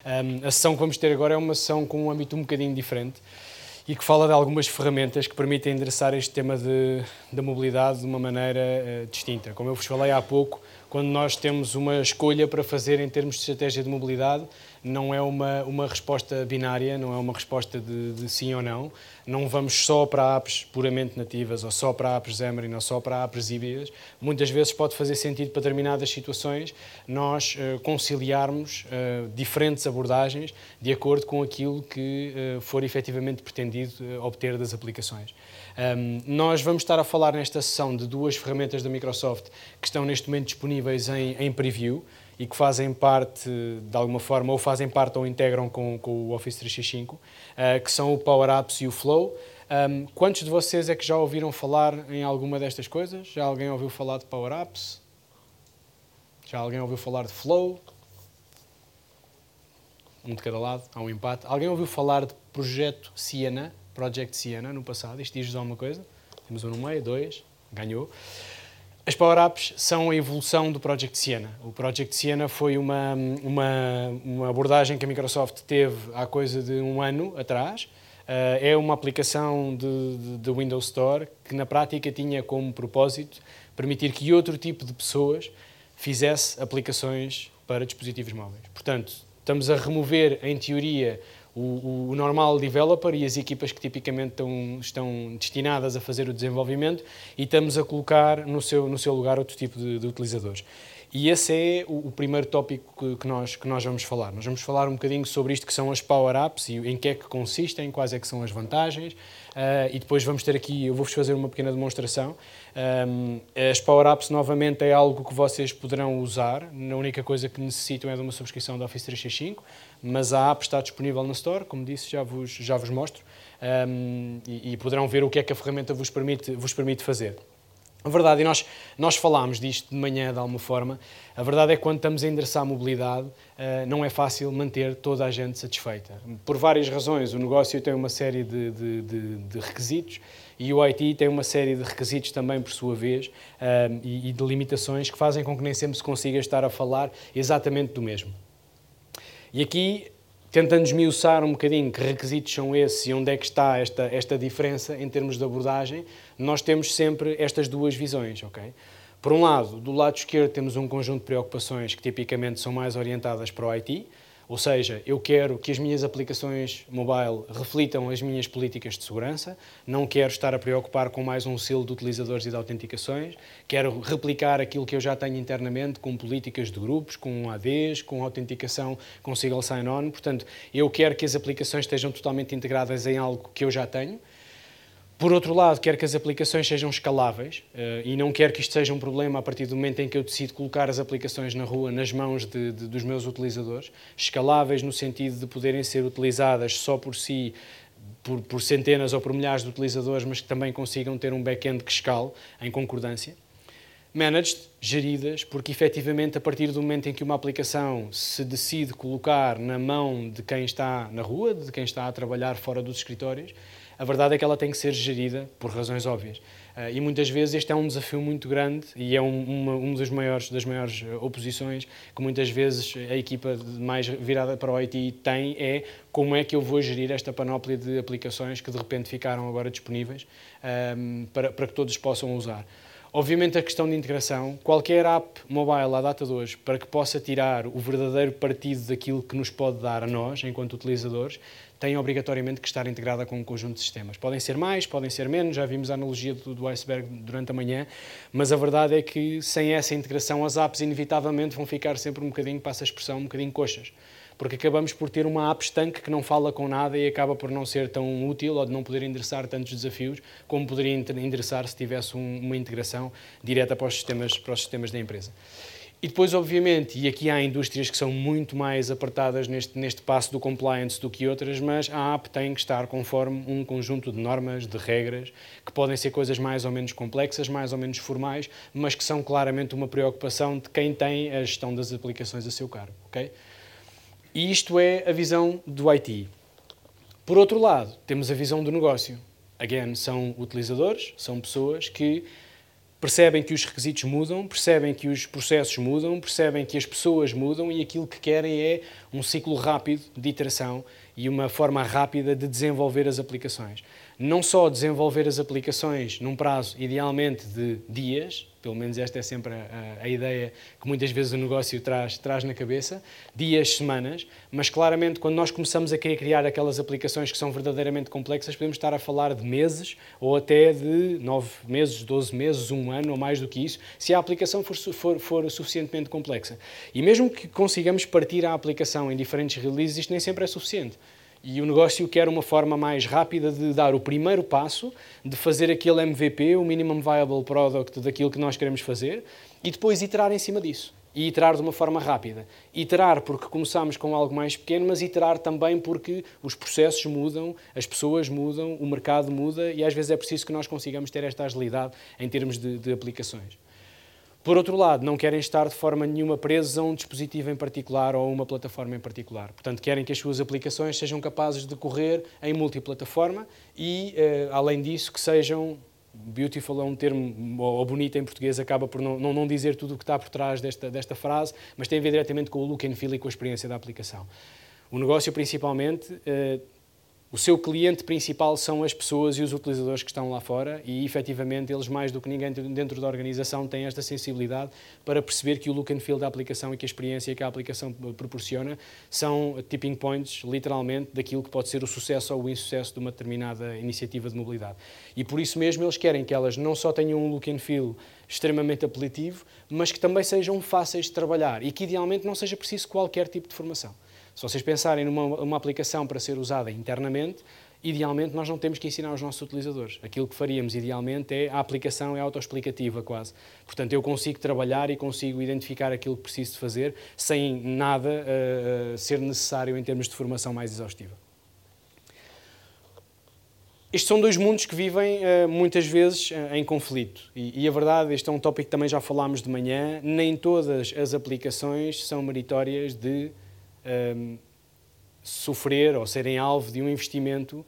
A sessão que vamos ter agora é uma sessão com um âmbito um bocadinho diferente e que fala de algumas ferramentas que permitem endereçar este tema da mobilidade de uma maneira distinta. Como eu vos falei há pouco, quando nós temos uma escolha para fazer em termos de estratégia de mobilidade, não é uma resposta binária, não é uma resposta de sim ou não. Não vamos só para apps puramente nativas, ou só para apps Xamarin, ou só para apps híbridas. Muitas vezes pode fazer sentido para determinadas situações nós conciliarmos diferentes abordagens de acordo com aquilo que for efetivamente pretendido obter das aplicações. Nós vamos estar a falar nesta sessão de duas ferramentas da Microsoft que estão neste momento disponíveis em preview e que fazem parte, de alguma forma, ou fazem parte ou integram com o Office 365, que são o Power Apps e o Flow. Quantos de vocês é que já ouviram falar em alguma destas coisas? Já alguém ouviu falar de Power Apps? Já alguém ouviu falar de Flow? Um de cada lado, há um empate. Alguém ouviu falar de Project Siena no passado? Isto diz-vos alguma coisa? Temos um no meio, dois, ganhou. As Power Apps são a evolução do Project Siena. O Project Siena foi uma abordagem que a Microsoft teve há coisa de um ano atrás. É uma aplicação de Windows Store que na prática tinha como propósito permitir que outro tipo de pessoas fizesse aplicações para dispositivos móveis. Portanto, estamos a remover, em teoria, o normal developer e as equipas que tipicamente estão destinadas a fazer o desenvolvimento e estamos a colocar no seu lugar outro tipo de utilizadores. E esse é o primeiro tópico que nós vamos falar. Nós vamos falar um bocadinho sobre isto que são as Power Apps e em que é que consistem, quais é que são as vantagens, e depois vamos ter aqui, eu vou-vos fazer uma pequena demonstração. As Power Apps, novamente, é algo que vocês poderão usar. A única coisa que necessitam é de uma subscrição da Office 365, mas a app está disponível na Store, como disse, já vos mostro, e poderão ver o que é que a ferramenta vos permite fazer. A verdade, e nós falámos disto de manhã de alguma forma, a verdade é que quando estamos a endereçar a mobilidade, não é fácil manter toda a gente satisfeita. Por várias razões, o negócio tem uma série de requisitos e o IT tem uma série de requisitos também, por sua vez, e de limitações que fazem com que nem sempre se consiga estar a falar exatamente do mesmo. E aqui, tentando esmiuçar um bocadinho que requisitos são esses e onde é que está esta diferença em termos de abordagem, nós temos sempre estas duas visões, ok? Por um lado, do lado esquerdo temos um conjunto de preocupações que tipicamente são mais orientadas para o IT, ou seja, eu quero que as minhas aplicações mobile reflitam as minhas políticas de segurança, não quero estar a preocupar com mais um selo de utilizadores e de autenticações, quero replicar aquilo que eu já tenho internamente com políticas de grupos, com ADs, com autenticação com single sign-on. Portanto, eu quero que as aplicações estejam totalmente integradas em algo que eu já tenho. Por outro lado, quero que as aplicações sejam escaláveis e não quero que isto seja um problema a partir do momento em que eu decido colocar as aplicações na rua, nas mãos dos meus utilizadores. Escaláveis no sentido de poderem ser utilizadas só por si, por centenas ou por milhares de utilizadores, mas que também consigam ter um back-end que escale em concordância. Managed, geridas, porque efetivamente a partir do momento em que uma aplicação se decide colocar na mão de quem está na rua, de quem está a trabalhar fora dos escritórios, a verdade é que ela tem que ser gerida por razões óbvias. E muitas vezes este é um desafio muito grande e é uma das maiores oposições que muitas vezes a equipa mais virada para o IT tem, é como é que eu vou gerir esta panóplia de aplicações que de repente ficaram agora disponíveis para que todos possam usar. Obviamente a questão de integração, qualquer app mobile à data de hoje, para que possa tirar o verdadeiro partido daquilo que nos pode dar a nós, enquanto utilizadores, tem obrigatoriamente que estar integrada com um conjunto de sistemas. Podem ser mais, podem ser menos, já vimos a analogia do iceberg durante a manhã, mas a verdade é que sem essa integração as apps inevitavelmente vão ficar sempre um bocadinho, passa a expressão, um bocadinho coxas. Porque acabamos por ter uma app estanque que não fala com nada e acaba por não ser tão útil ou de não poder endereçar tantos desafios como poderia endereçar se tivesse uma integração direta para os sistemas da empresa. E depois, obviamente, e aqui há indústrias que são muito mais apertadas neste passo do compliance do que outras, mas a app tem que estar conforme um conjunto de normas, de regras, que podem ser coisas mais ou menos complexas, mais ou menos formais, mas que são claramente uma preocupação de quem tem a gestão das aplicações a seu cargo, ok? E isto é a visão do IT. Por outro lado, temos a visão do negócio. Again, são utilizadores, são pessoas que percebem que os requisitos mudam, percebem que os processos mudam, percebem que as pessoas mudam e aquilo que querem é um ciclo rápido de iteração e uma forma rápida de desenvolver as aplicações. Não só desenvolver as aplicações num prazo, idealmente, de dias, pelo menos esta é sempre a ideia que muitas vezes o negócio traz na cabeça, dias, semanas, mas claramente quando nós começamos a querer criar aquelas aplicações que são verdadeiramente complexas, podemos estar a falar de meses ou até de 9 meses, 12 meses, 1 ano ou mais do que isso, se a aplicação for suficientemente complexa. E mesmo que consigamos partir a aplicação em diferentes releases, isto nem sempre é suficiente. E o negócio quer uma forma mais rápida de dar o primeiro passo, de fazer aquele MVP, o Minimum Viable Product, daquilo que nós queremos fazer, e depois iterar em cima disso. E iterar de uma forma rápida. Iterar porque começamos com algo mais pequeno, mas iterar também porque os processos mudam, as pessoas mudam, o mercado muda, e às vezes é preciso que nós consigamos ter esta agilidade em termos de aplicações. Por outro lado, não querem estar de forma nenhuma presos a um dispositivo em particular ou a uma plataforma em particular. Portanto, querem que as suas aplicações sejam capazes de correr em multiplataforma e, além disso, que sejam... Beautiful é um termo, ou bonito em português, acaba por não dizer tudo o que está por trás desta frase, mas tem a ver diretamente com o look and feel e com a experiência da aplicação. O negócio, principalmente... O seu cliente principal são as pessoas e os utilizadores que estão lá fora e, efetivamente, eles mais do que ninguém dentro da organização têm esta sensibilidade para perceber que o look and feel da aplicação e que a experiência que a aplicação proporciona são tipping points, literalmente, daquilo que pode ser o sucesso ou o insucesso de uma determinada iniciativa de mobilidade. E por isso mesmo eles querem que elas não só tenham um look and feel extremamente apelativo, mas que também sejam fáceis de trabalhar e que, idealmente, não seja preciso qualquer tipo de formação. Se vocês pensarem numa aplicação para ser usada internamente, idealmente nós não temos que ensinar aos nossos utilizadores. Aquilo que faríamos idealmente é a aplicação é autoexplicativa quase. Portanto, eu consigo trabalhar e consigo identificar aquilo que preciso de fazer sem nada ser necessário em termos de formação mais exaustiva. Estes são dois mundos que vivem muitas vezes em conflito. E a verdade, este é um tópico que também já falámos de manhã, nem todas as aplicações são meritórias de sofrer ou serem alvo de um investimento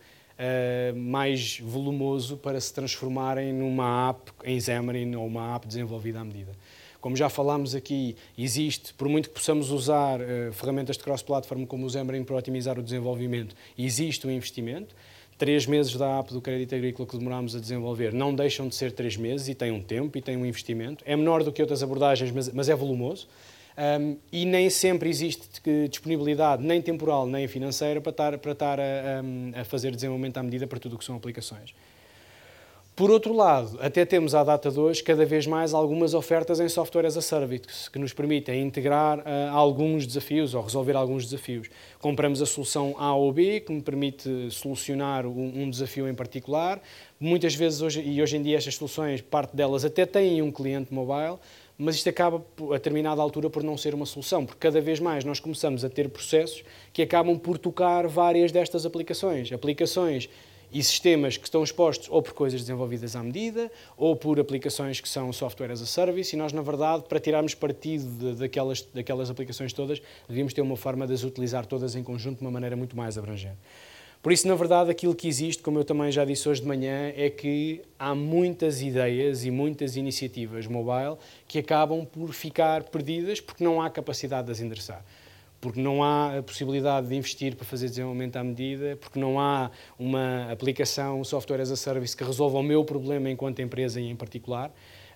mais volumoso para se transformarem numa app em Xamarin ou uma app desenvolvida à medida. Como já falámos aqui, existe, por muito que possamos usar ferramentas de cross-platform como o Xamarin para otimizar o desenvolvimento, existe um investimento. 3 meses da app do Crédito Agrícola que demorámos a desenvolver não deixam de ser 3 meses e tem um tempo e tem um investimento. É menor do que outras abordagens, mas é volumoso. E nem sempre existe disponibilidade nem temporal nem financeira para estar a fazer desenvolvimento à medida para tudo o que são aplicações. Por outro lado, até temos à data de hoje cada vez mais algumas ofertas em software as a service que nos permitem integrar alguns desafios ou resolver alguns desafios. Compramos a solução A ou B que me permite solucionar um desafio em particular. Muitas vezes hoje em dia estas soluções, parte delas até têm um cliente mobile, mas isto acaba, a determinada altura, por não ser uma solução, porque cada vez mais nós começamos a ter processos que acabam por tocar várias destas aplicações. Aplicações e sistemas que estão expostos ou por coisas desenvolvidas à medida, ou por aplicações que são software as a service, e nós, na verdade, para tirarmos partido daquelas aplicações todas, devíamos ter uma forma de as utilizar todas em conjunto de uma maneira muito mais abrangente. Por isso, na verdade, aquilo que existe, como eu também já disse hoje de manhã, é que há muitas ideias e muitas iniciativas mobile que acabam por ficar perdidas porque não há capacidade de as endereçar. Porque não há a possibilidade de investir para fazer desenvolvimento à medida, porque não há uma aplicação, um software as a service que resolva o meu problema enquanto empresa e em particular,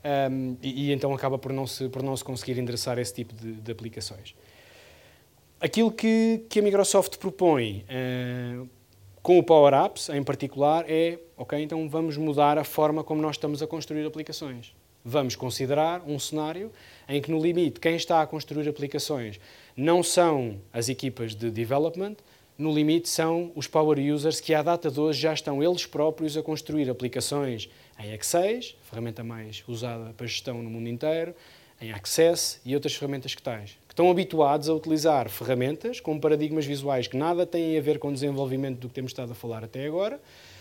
e então acaba por não se conseguir endereçar esse tipo de aplicações. Aquilo que a Microsoft propõe com o Power Apps, em particular, é, ok, então vamos mudar a forma como nós estamos a construir aplicações. Vamos considerar um cenário em que, no limite, quem está a construir aplicações não são as equipas de development, no limite são os power users que, à data de hoje, já estão eles próprios a construir aplicações em X6, a ferramenta mais usada para gestão no mundo inteiro, em Access e outras ferramentas que tais. Que estão habituados a utilizar ferramentas com paradigmas visuais que nada têm a ver com o desenvolvimento do que temos estado a falar até agora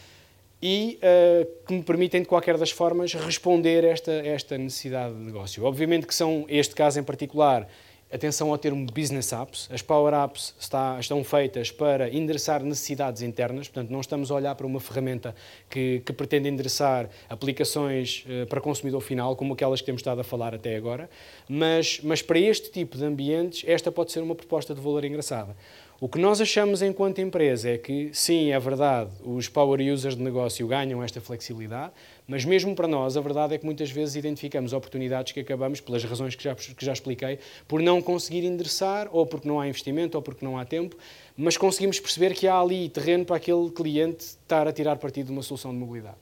e que me permitem, de qualquer das formas, responder a esta necessidade de negócio. Obviamente que este caso em particular atenção ao termo Business Apps. As Power Apps estão feitas para endereçar necessidades internas, portanto, não estamos a olhar para uma ferramenta que pretende endereçar aplicações para consumidor final, como aquelas que temos estado a falar até agora, mas para este tipo de ambientes, esta pode ser uma proposta de valor engraçada. O que nós achamos enquanto empresa é que, sim, é verdade, os power users de negócio ganham esta flexibilidade, mas mesmo para nós, a verdade é que muitas vezes identificamos oportunidades que acabamos, pelas razões que já expliquei, por não conseguir endereçar, ou porque não há investimento, ou porque não há tempo, mas conseguimos perceber que há ali terreno para aquele cliente estar a tirar partido de uma solução de mobilidade.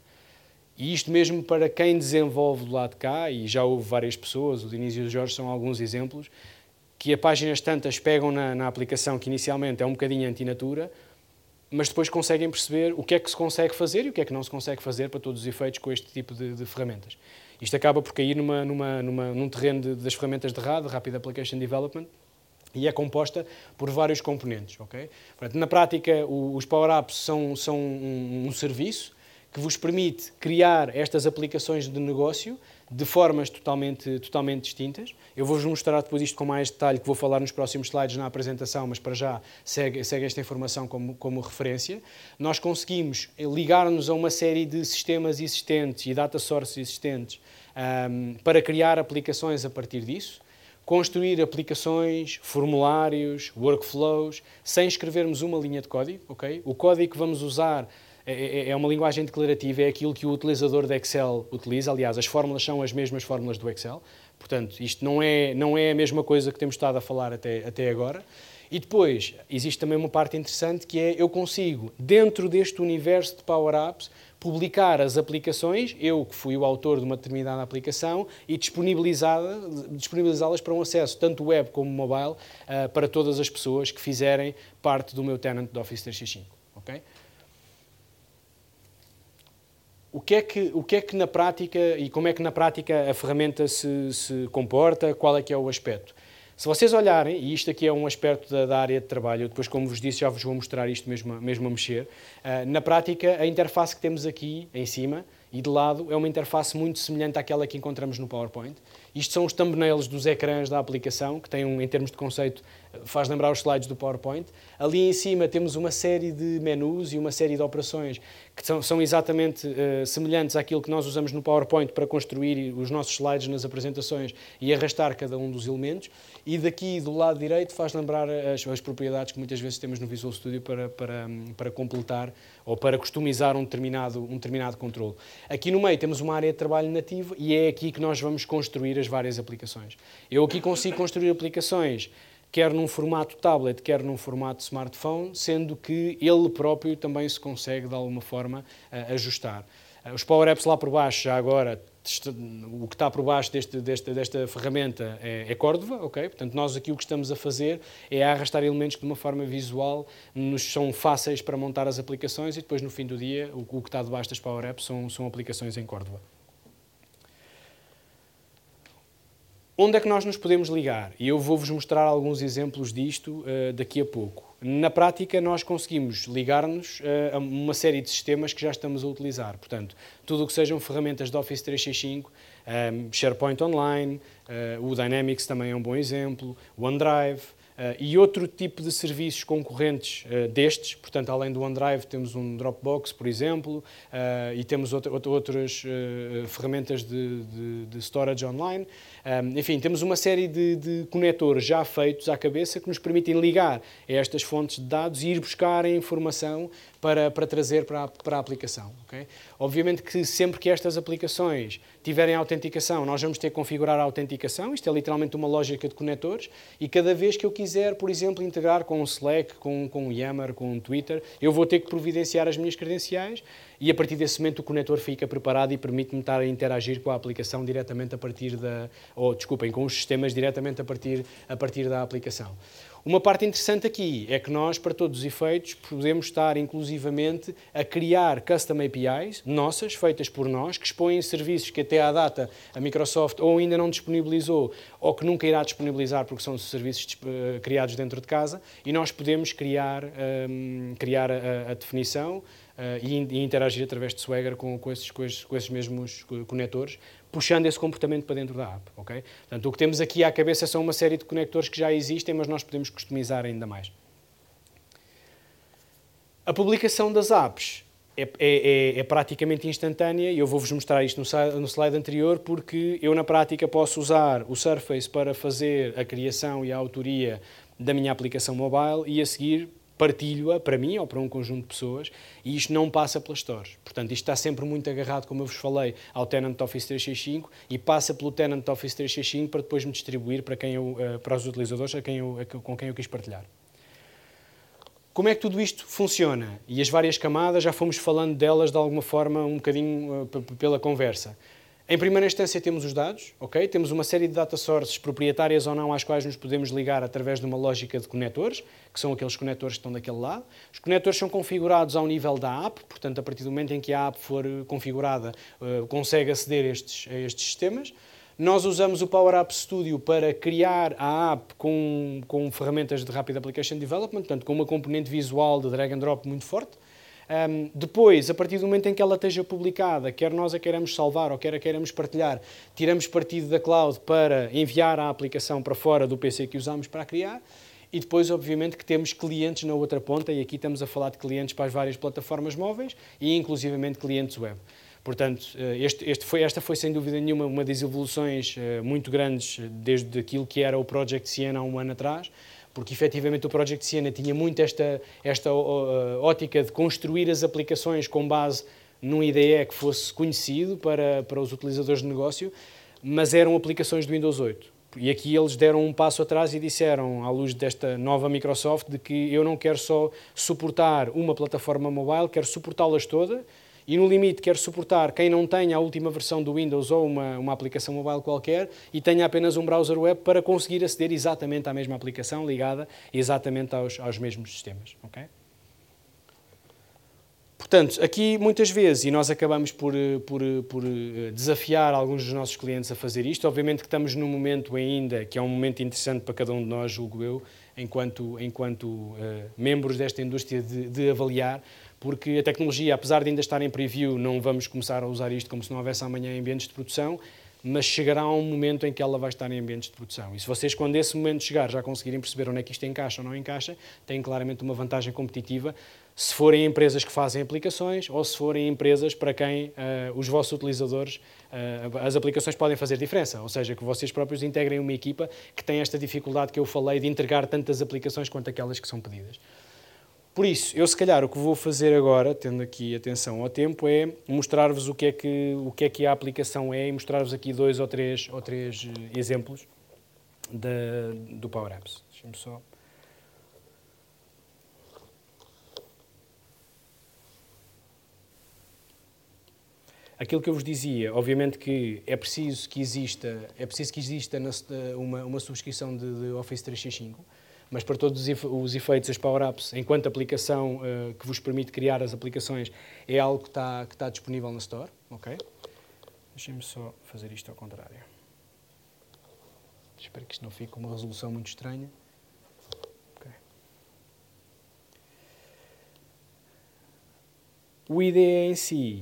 E isto mesmo para quem desenvolve do lado de cá, e já houve várias pessoas, o Diniz e o Jorge são alguns exemplos, que a páginas tantas pegam na aplicação que inicialmente é um bocadinho antinatura, mas depois conseguem perceber o que é que se consegue fazer e o que é que não se consegue fazer para todos os efeitos com este tipo de ferramentas. Isto acaba por cair num terreno das ferramentas de RAD, Rapid Application Development, e é composta por vários componentes. Okay? Portanto, na prática, os Power Apps são um serviço que vos permite criar estas aplicações de negócio de formas totalmente distintas. Eu vou-vos mostrar depois isto com mais detalhe, que vou falar nos próximos slides na apresentação, mas para já segue esta informação como referência. Nós conseguimos ligar-nos a uma série de sistemas existentes e data sources existentes para criar aplicações a partir disso, construir aplicações, formulários, workflows, sem escrevermos uma linha de código. Okay? O código que vamos usar é uma linguagem declarativa, é aquilo que o utilizador de Excel utiliza. Aliás, as fórmulas são as mesmas fórmulas do Excel. Portanto, isto não é a mesma coisa que temos estado a falar até agora. E depois, existe também uma parte interessante que é, eu consigo, dentro deste universo de Power Apps, publicar as aplicações, eu que fui o autor de uma determinada aplicação, e disponibilizá-las para um acesso, tanto web como mobile, para todas as pessoas que fizerem parte do meu tenant de Office 365. Okay? O que é que na prática, e como é que na prática a ferramenta se comporta, qual é que é o aspecto? Se vocês olharem, e isto aqui é um aspecto da área de trabalho, eu depois, como vos disse, já vos vou mostrar isto mesmo a mexer, na prática a interface que temos aqui em cima e de lado é uma interface muito semelhante àquela que encontramos no PowerPoint. Isto são os thumbnails dos ecrãs da aplicação, que têm, em termos de conceito, faz lembrar os slides do PowerPoint. Ali em cima temos uma série de menus e uma série de operações que são exatamente semelhantes àquilo que nós usamos no PowerPoint para construir os nossos slides nas apresentações e arrastar cada um dos elementos. E daqui do lado direito faz lembrar as propriedades que muitas vezes temos no Visual Studio para completar ou para customizar um determinado controle. Aqui no meio temos uma área de trabalho nativa e é aqui que nós vamos construir as várias aplicações. Eu aqui consigo construir aplicações quer num formato tablet, quer num formato smartphone, sendo que ele próprio também se consegue, de alguma forma, ajustar. Os Power Apps lá por baixo, já agora, o que está por baixo desta ferramenta é Cordova, ok? Portanto, nós aqui o que estamos a fazer é arrastar elementos que de uma forma visual nos são fáceis para montar as aplicações e depois, no fim do dia, o que está debaixo das Power Apps são aplicações em Cordova. Onde é que nós nos podemos ligar? E eu vou-vos mostrar alguns exemplos disto daqui a pouco. Na prática, nós conseguimos ligar-nos a uma série de sistemas que já estamos a utilizar. Portanto, tudo o que sejam ferramentas de Office 365, SharePoint Online, o Dynamics também é um bom exemplo, o OneDrive, e outro tipo de serviços concorrentes destes. Portanto, além do OneDrive, temos um Dropbox, por exemplo, e temos outras ferramentas de storage online. Enfim, temos uma série de conectores já feitos à cabeça que nos permitem ligar a estas fontes de dados e ir buscar a informação para trazer para a aplicação. Okay? Obviamente que sempre que estas aplicações tiverem autenticação, nós vamos ter que configurar a autenticação. Isto é literalmente uma lógica de conectores e cada vez que eu quiser, por exemplo, integrar com o Slack, com o Yammer, com o Twitter, eu vou ter que providenciar as minhas credenciais e a partir desse momento o conector fica preparado e permite-me estar a interagir com a aplicação diretamente a partir com os sistemas diretamente a partir da aplicação. Uma parte interessante aqui é que nós, para todos os efeitos, podemos estar inclusivamente a criar custom APIs nossas, feitas por nós, que expõem serviços que até à data a Microsoft ou ainda não disponibilizou ou que nunca irá disponibilizar porque são serviços criados dentro de casa e nós podemos criar a definição, e interagir através de Swagger com esses mesmos conectores, puxando esse comportamento para dentro da app. Okay? Portanto, o que temos aqui à cabeça são uma série de conectores que já existem, mas nós podemos customizar ainda mais. A publicação das apps é praticamente instantânea, e eu vou-vos mostrar isto no slide anterior, porque eu na prática posso usar o Surface para fazer a criação e a autoria da minha aplicação mobile e a seguir partilho-a para mim ou para um conjunto de pessoas, e isto não passa pelas stores. Portanto, isto está sempre muito agarrado, como eu vos falei, ao Tenant Office 365 e passa pelo Tenant Office 365 para depois me distribuir para os utilizadores com quem eu quis partilhar. Como é que tudo isto funciona? E as várias camadas, já fomos falando delas de alguma forma um bocadinho pela conversa. Em primeira instância temos os dados, ok? Temos uma série de data sources proprietárias ou não às quais nos podemos ligar através de uma lógica de conectores, que são aqueles conectores que estão daquele lado. Os conectores são configurados ao nível da app, portanto, a partir do momento em que a app for configurada, consegue aceder a estes sistemas. Nós usamos o Power Apps Studio para criar a app com ferramentas de Rapid Application Development, portanto, com uma componente visual de drag and drop muito forte. Depois, a partir do momento em que ela esteja publicada, quer nós a queiramos salvar ou quer a queiramos partilhar, tiramos partido da cloud para enviar a aplicação para fora do PC que usamos para a criar. E depois, obviamente, que temos clientes na outra ponta, e aqui estamos a falar de clientes para as várias plataformas móveis e, inclusivamente, clientes web. Portanto, esta foi sem dúvida nenhuma uma das evoluções muito grandes desde aquilo que era o Project Siena há um ano atrás, porque efetivamente o Project Siena tinha muito esta ótica de construir as aplicações com base num IDE que fosse conhecido para os utilizadores de negócio, mas eram aplicações do Windows 8. E aqui eles deram um passo atrás e disseram, à luz desta nova Microsoft, de que eu não quero só suportar uma plataforma mobile, quero suportá-las todas. E, no limite, quero suportar quem não tenha a última versão do Windows ou uma aplicação mobile qualquer e tenha apenas um browser web para conseguir aceder exatamente à mesma aplicação, ligada exatamente aos mesmos sistemas. Okay? Portanto, aqui, muitas vezes, e nós acabamos por desafiar alguns dos nossos clientes a fazer isto, obviamente que estamos num momento ainda, que é um momento interessante para cada um de nós, julgo eu, enquanto membros desta indústria de avaliar, porque a tecnologia, apesar de ainda estar em preview, não vamos começar a usar isto como se não houvesse amanhã em ambientes de produção, mas chegará um momento em que ela vai estar em ambientes de produção. E se vocês, quando esse momento chegar, já conseguirem perceber onde é que isto encaixa ou não encaixa, têm claramente uma vantagem competitiva, se forem empresas que fazem aplicações ou se forem empresas para quem os vossos utilizadores, as aplicações podem fazer diferença, ou seja, que vocês próprios integrem uma equipa que tem esta dificuldade que eu falei de entregar tantas aplicações quanto aquelas que são pedidas. Por isso, eu se calhar o que vou fazer agora, tendo aqui atenção ao tempo, é mostrar-vos o que é que a aplicação é e mostrar-vos aqui dois ou três exemplos do Power Apps. Deixem-me só... Aquilo que eu vos dizia, obviamente que é preciso que exista uma subscrição de Office 365, mas para todos os efeitos, as Power Apps, enquanto aplicação que vos permite criar as aplicações, é algo que está disponível na Store. Okay? Deixem-me só fazer isto ao contrário. Espero que isto não fique com uma resolução muito estranha. Okay. O IDE em si...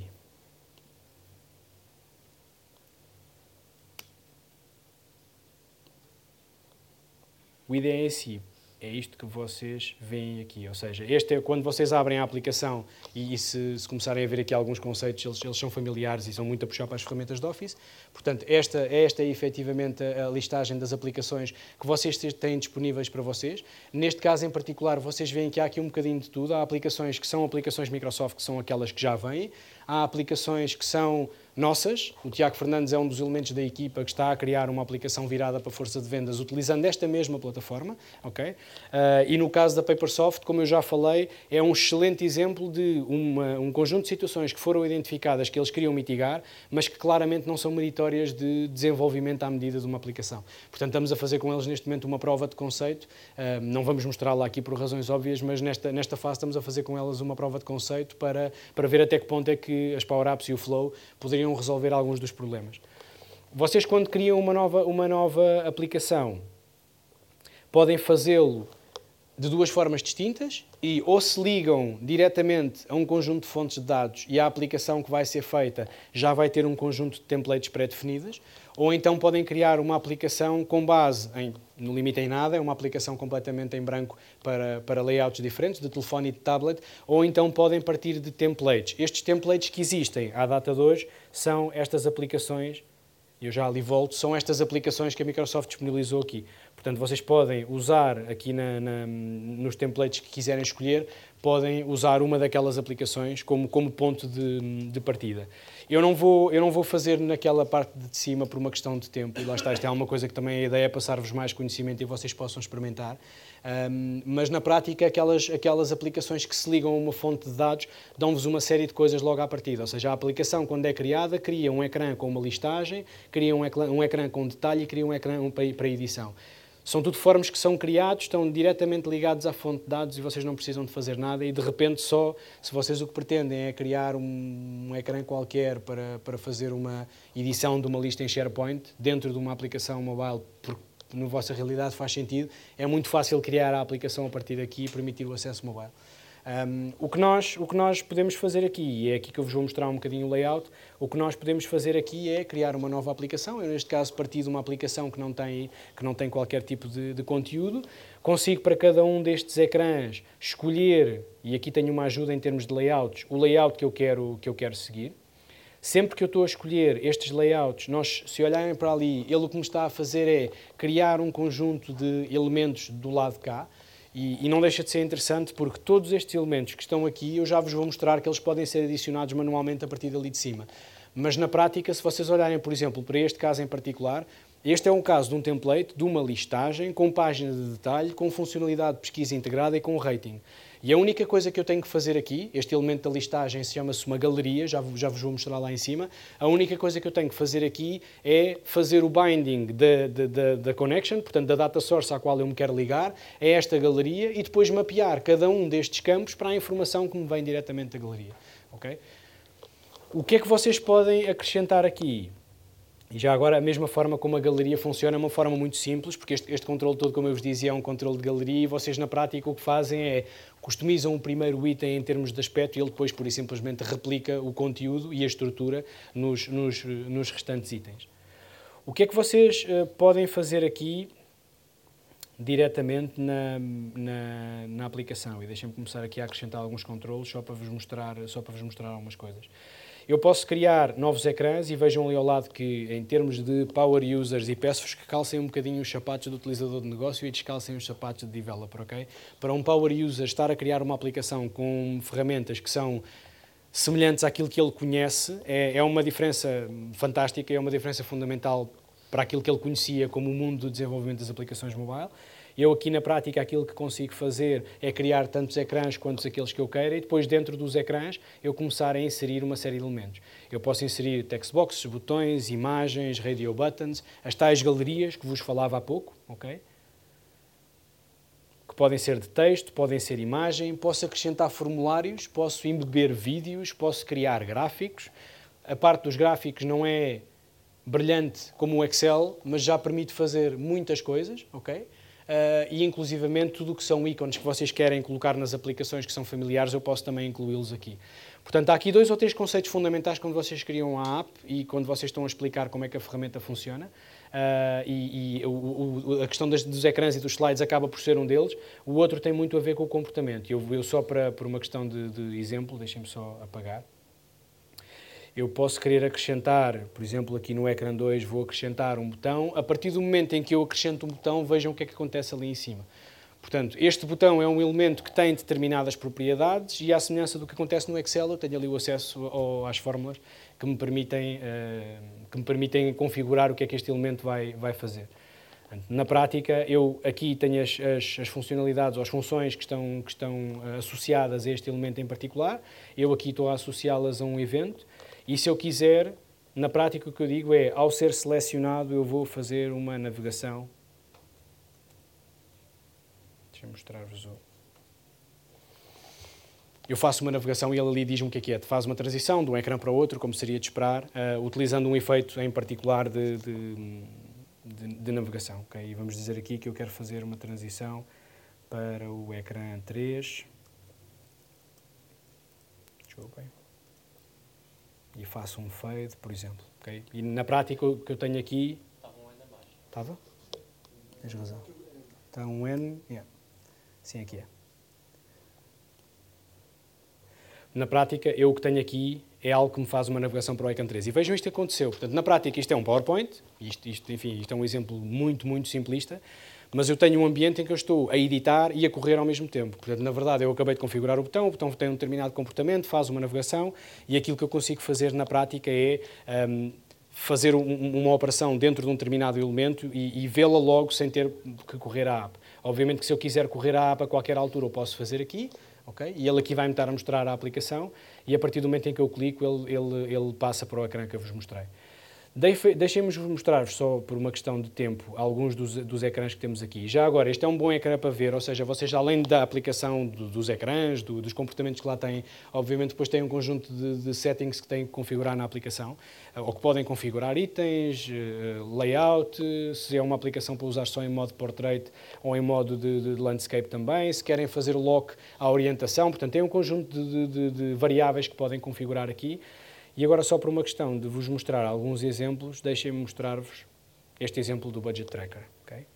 O IDE em si é isto que vocês veem aqui, ou seja, este é quando vocês abrem a aplicação e se começarem a ver aqui alguns conceitos, eles são familiares e são muito a puxar para as ferramentas de Office. Portanto, esta é efetivamente a listagem das aplicações que vocês têm disponíveis para vocês. Neste caso em particular, vocês veem que há aqui um bocadinho de tudo. Há aplicações que são aplicações Microsoft, que são aquelas que já vêm. Há aplicações que são nossas. O Tiago Fernandes é um dos elementos da equipa que está a criar uma aplicação virada para a força de vendas utilizando esta mesma plataforma. Okay? E no caso da Papersoft, como eu já falei, é um excelente exemplo de um conjunto de situações que foram identificadas que eles queriam mitigar, mas que claramente não são meritórias de desenvolvimento à medida de uma aplicação. Portanto, estamos a fazer com eles neste momento uma prova de conceito. Não vamos mostrá-la aqui por razões óbvias, mas nesta fase estamos a fazer com elas uma prova de conceito para ver até que ponto é que as Power Apps e o Flow poderiam resolver alguns dos problemas. Vocês, quando criam uma nova aplicação, podem fazê-lo de duas formas distintas e ou se ligam diretamente a um conjunto de fontes de dados e a aplicação que vai ser feita já vai ter um conjunto de templates pré-definidas, ou então podem criar uma aplicação com base em, no limite em nada, é uma aplicação completamente em branco para layouts diferentes, de telefone e de tablet, ou então podem partir de templates. Estes templates que existem à data de hoje são estas aplicações, eu já ali volto, são estas aplicações que a Microsoft disponibilizou aqui. Portanto, vocês podem usar aqui nos templates que quiserem escolher, podem usar uma daquelas aplicações como ponto de partida. Eu não vou fazer naquela parte de cima por uma questão de tempo, e lá está, isto é uma coisa que também a ideia é passar-vos mais conhecimento e vocês possam experimentar, mas na prática aquelas aplicações que se ligam a uma fonte de dados dão-vos uma série de coisas logo à partida, ou seja, a aplicação quando é criada cria um ecrã com uma listagem, cria um ecrã com detalhe e cria um ecrã para edição. São tudo formas que são criados, estão diretamente ligados à fonte de dados e vocês não precisam de fazer nada e de repente só, se vocês o que pretendem é criar um ecrã qualquer para fazer uma edição de uma lista em SharePoint dentro de uma aplicação mobile, porque na vossa realidade faz sentido, é muito fácil criar a aplicação a partir daqui e permitir o acesso mobile. O que nós podemos fazer aqui, e é aqui que eu vos vou mostrar um bocadinho o layout, o que nós podemos fazer aqui é criar uma nova aplicação. Eu, neste caso, parti de uma aplicação que não tem qualquer tipo de conteúdo. Consigo, para cada um destes ecrãs, escolher, e aqui tenho uma ajuda em termos de layouts, o layout que eu quero seguir. Sempre que eu estou a escolher estes layouts, se olharem para ali, ele o que me está a fazer é criar um conjunto de elementos do lado de cá. E não deixa de ser interessante porque todos estes elementos que estão aqui, eu já vos vou mostrar que eles podem ser adicionados manualmente a partir dali de cima. Mas na prática, se vocês olharem, por exemplo, para este caso em particular, este é um caso de um template, de uma listagem, com página de detalhe, com funcionalidade de pesquisa integrada e com rating. E a única coisa que eu tenho que fazer aqui, este elemento da listagem chama-se uma galeria, já vos vou mostrar lá em cima, a única coisa que eu tenho que fazer aqui é fazer o binding da connection, portanto da data source à qual eu me quero ligar, a esta galeria e depois mapear cada um destes campos para a informação que me vem diretamente da galeria. Okay? O que é que vocês podem acrescentar aqui? E já agora, a mesma forma como a galeria funciona é uma forma muito simples, porque este controle todo, como eu vos dizia, é um controle de galeria e vocês na prática o que fazem é customizam o primeiro item em termos de aspecto e ele depois, pura e simplesmente, replica o conteúdo e a estrutura nos restantes itens. O que é que vocês podem fazer aqui diretamente na aplicação? E deixem-me começar aqui a acrescentar alguns controles só para vos mostrar algumas coisas. Eu posso criar novos ecrãs e vejam ali ao lado que, em termos de power users, e peço-vos que calcem um bocadinho os sapatos do utilizador de negócio e descalcem os sapatos de developer, ok? Para um power user estar a criar uma aplicação com ferramentas que são semelhantes àquilo que ele conhece é uma diferença fantástica, é uma diferença fundamental para aquilo que ele conhecia como o mundo do desenvolvimento das aplicações mobile. Eu aqui na prática aquilo que consigo fazer é criar tantos ecrãs quanto aqueles que eu queira e depois dentro dos ecrãs eu começar a inserir uma série de elementos. Eu posso inserir textboxes, botões, imagens, radio buttons, as tais galerias que vos falava há pouco, ok? Que podem ser de texto, podem ser imagem, posso acrescentar formulários, posso embeber vídeos, posso criar gráficos. A parte dos gráficos não é brilhante como o Excel, mas já permite fazer muitas coisas, ok? E inclusivamente tudo o que são ícones que vocês querem colocar nas aplicações que são familiares, eu posso também incluí-los aqui. Portanto, há aqui 2 ou 3 conceitos fundamentais quando vocês criam a app e quando vocês estão a explicar como é que a ferramenta funciona. A questão dos ecrãs e dos slides acaba por ser um deles. O outro tem muito a ver com o comportamento. Eu só por uma questão de exemplo, deixem-me só apagar. Eu posso querer acrescentar, por exemplo, aqui no ecrã 2 vou acrescentar um botão. A partir do momento em que eu acrescento um botão, vejam o que é que acontece ali em cima. Portanto, este botão é um elemento que tem determinadas propriedades e, à semelhança do que acontece no Excel, eu tenho ali o acesso às fórmulas que me permitem configurar o que é que este elemento vai fazer. Na prática, eu aqui tenho as funcionalidades ou as funções que estão associadas a este elemento em particular. Eu aqui estou a associá-las a um evento. E se eu quiser, na prática o que eu digo é, ao ser selecionado, eu vou fazer uma navegação. Deixa-me mostrar-vos o... Eu faço uma navegação e ele ali diz-me o que é. Faz uma transição de um ecrã para o outro, como seria de esperar, utilizando um efeito em particular de navegação. Okay? E vamos dizer aqui que eu quero fazer uma transição para o ecrã 3. Desculpem. E faço um fade, por exemplo. Okay? E na prática o que eu tenho aqui... Estava um N abaixo. Estava? Tens razão. Está um N... Yeah. Sim, aqui é. Na prática, eu o que tenho aqui é algo que me faz uma navegação para o ecrã 3. E vejam isto que aconteceu. Portanto, na prática, isto é um PowerPoint. Isto é um exemplo muito, muito simplista. Mas eu tenho um ambiente em que eu estou a editar e a correr ao mesmo tempo. Portanto, na verdade, eu acabei de configurar o botão tem um determinado comportamento, faz uma navegação e aquilo que eu consigo fazer na prática é fazer uma operação dentro de um determinado elemento e vê-la logo sem ter que correr a app. Obviamente que se eu quiser correr a app a qualquer altura, eu posso fazer aqui. Okay? E ele aqui vai-me estar a mostrar a aplicação e a partir do momento em que eu clico, ele passa para o ecrã que eu vos mostrei. Deixem-me mostrar-vos, só por uma questão de tempo, alguns dos ecrãs que temos aqui. Já agora, este é um bom ecrã para ver, ou seja, vocês além da aplicação dos ecrãs, dos comportamentos que lá têm, obviamente depois têm um conjunto de settings que têm que configurar na aplicação, ou que podem configurar itens, layout, se é uma aplicação para usar só em modo portrait ou em modo de landscape também, se querem fazer lock à orientação, portanto tem um conjunto de variáveis que podem configurar aqui. E agora, só por uma questão de vos mostrar alguns exemplos, deixem-me mostrar-vos este exemplo do Budget Tracker. Okay?